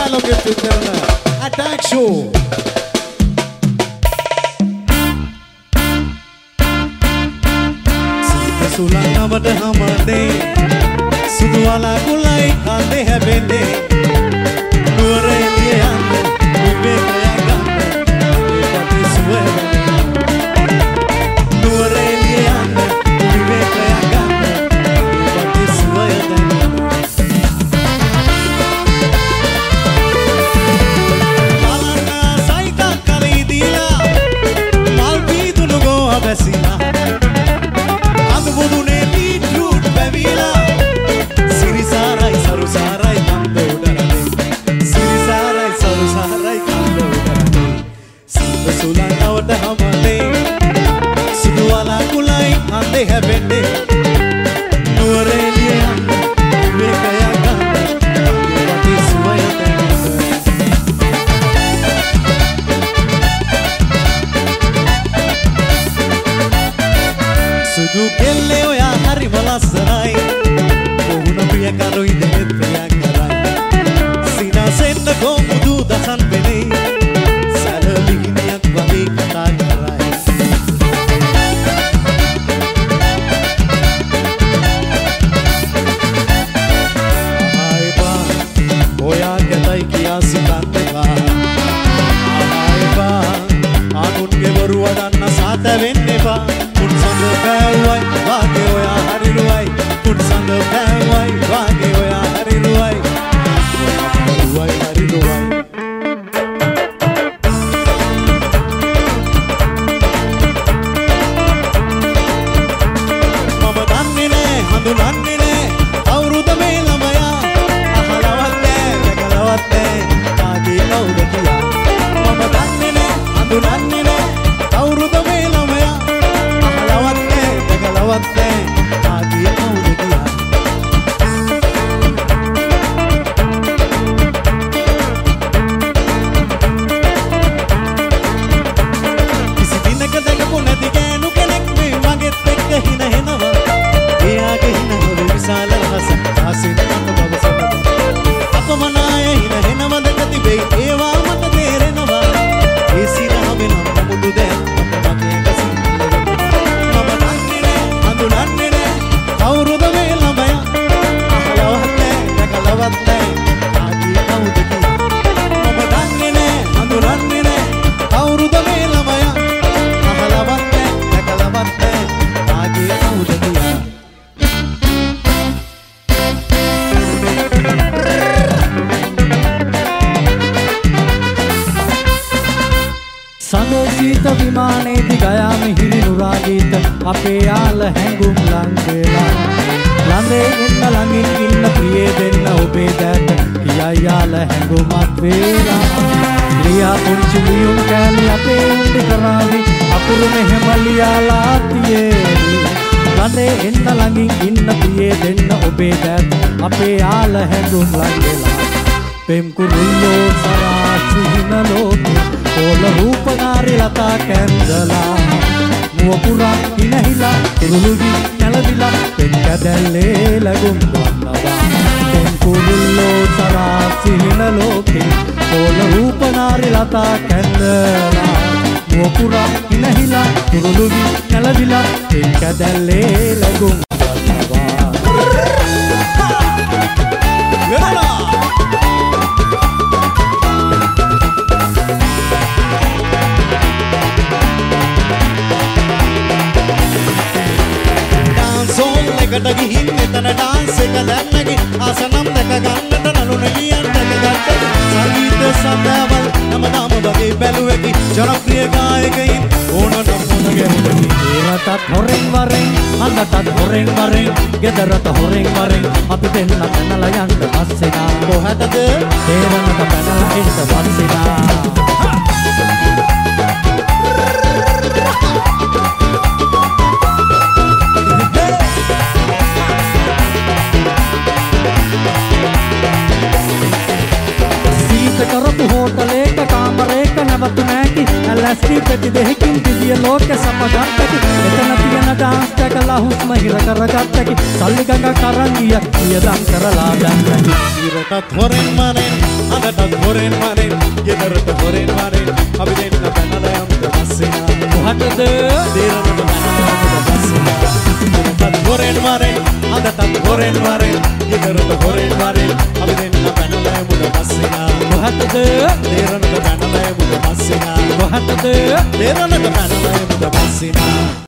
dialogue කරන attack show සුලංගමට හැමදේ සුදු වලකුලයි කන්දේ හැබෙන්නේ නුවර එළිය යන්න විවේකයක් ගන්න ඒකට සුවය නුවර එළිය යන්න විවේකයක් ගන්න ඒකට සුවය දැනෙන්න බලන්න සයිකල් කලී දීලා මල් පීදුණු ගෝව බැසිලා බුදුනේ බීට්‍රූට් බැවිලා සිරිසාරයි සරුසාරයි කන්ද උඩරනේ සිරිසාරයි සරුසාරයි කන්ද උඩරනේ සීත සුලංගවට හැමදේ සුදු වලකුලයි කන්දේ හැබෙන්නේ නුවර එළිය යන්න විවේකයක් ගන්න ඒකට සුවය දැනෙන්න සුදු කෙල්ලේ ඔයා හරිම ලස්සනයි කොහොන ප්‍රිය කරුයි දෙත් ප්‍රිය කරයි සිනාසෙන්න කොමුදු දසන් වෙනේ සැලවිහිනියක් වගේ කතා කරයි ආයි බා ඔයා කැතයි කියා සිතන්න එපා ආයි බා ආනුන්ගේ බොරු වඩන්න සාත වෙන්න එපා සඳ පැවයි වාගේ ඔයා හරිරුවයි කුඩ සඳ පැවයි වාගේ ඔයා හරිරුවයි හරිරුවයි හරිරුවයි මම දන්නේ නෑ හඳුනන්නේ නෑ අවුරුද මේ ළමයා අහලවත් නෑ දැකලවත් නෑ කාගේ කවුද කියා මම දන්නේ නෑ හඳුනන්නේ නෑ අවුරුද මේ ළමයා ලවත් නෑ ආගිය කවුද කියලා කිසි දිනක දැකපු නැති ගෑනු කෙනෙක් මේ මගෙත් එක්ක හින හෙනවා එයාගේ හින හොඳ විශාල රස ආසින් මත බවසන අපමණාය හින හෙනව දැක තිබෙයි ඒවා මට තේරෙනවා ඒ සිරහවෙ නම් මුදු දැන් මගේ කසින් හඳුනන්නේ නෑ කවුරුද මේ ළමයා අහලවත් නෑ දැකලවත් නෑ ආගිය කවුද කියලා මම දන්නේ නෑ හඳුනන්නේ නෑ කවුරුද මේ ළමයා අහලවත් නෑ දැකලවත් නෑ ආගිය කවුද කියලා සඳෝසීත විමානයේදී ගයා මිහිරි නුරාගීත අපේ යාල හැඟුම් ලංගේලා ළඟේ එන්න ළඟින් ඉන්න ප්‍රියේ දෙන්න ඔබේ දැට කියයි යාල හැඟුමක් වේලා ලියා පුංචි ලියුම් කෑලි අපේ උඩ කරාවි අකුරු මෙහෙම ලියාලා තියේවි ළඟේ එන්න ළඟින් ඉන්න ප්‍රියේ දෙන්න ඔබේ දැට අපේ යාල හැඟුම් ලංගේලා පෙම් කුරුල්ලෝ සරා සිහින ලෝකේ කොල රූපනාරි ලතා කැන්දලා මුව පුරා ඉනහිලා කුරුළුවි නැලදිලා පෙන් කැදැල්ලේ ලැබුම් වන්නවා පෙන් කුරුල්ලෝ සරා සිහින ලෝකේ කොල රූපනාරි ලතා කැන්දලා මුව පුරා ඉනහිලා කුරුළුවි නැලදිලා පෙන් කැදැල්ලේ ලැබුම් වන්නවා එකට ගිහින් මෙතන ඩාන්ස් එක දැන්නගේ ආසනම් දැක ගන්නට නළු නෙලියන් දැකගත්ත සංගීත සඳවල් නම වගේ බැලුවෙකි ජනප්‍රිය ගායකයින් ඕනට මොන ගැහුවෙකි ඒවටත් හොරෙන් වරෙන් අඳටත් හොරෙන් වරෙන් ගෙදරට හොරෙන් වරෙන් අපි දෙන්න පැනලා යන්න පස්සෙනා කොහටද තේරෙන්නට පැනලා එන්න පස්සෙනා කරපු හෝටලේක කාමරේක නැවතු නැති ලැස්ති පෙති දෙකකින් දිවිය ලෝක සමගත්තකි එතන තියෙන ඩාන්ස් එකලා හුස්ම හිර කරගත්තකි සල්ලි ගඟ කරන් ගියක් පියදම් කරලා දැම්මකි ඉරටත් හොරෙන් මරෙන් අදටත් හොරෙන් මරෙන් ගෙදරට හොරෙන් මරෙන් අපි දෙන්න පැනලා යමුද බස්සිනා කොහටද දේරනට පැනලා යමුද බස්සිනා ඉරටත් හොරෙන් මරෙන් අදටත් හොරෙන් මරෙන් ගෙදරට හොරෙන් මරෙන් අපි දෙන්න පැනලා යමුද බස්සිනා කොහටද දේරනට පැනලා යමුද බස්සිනා කොහටද දේරනට පැනලා යමුද බස්සිනා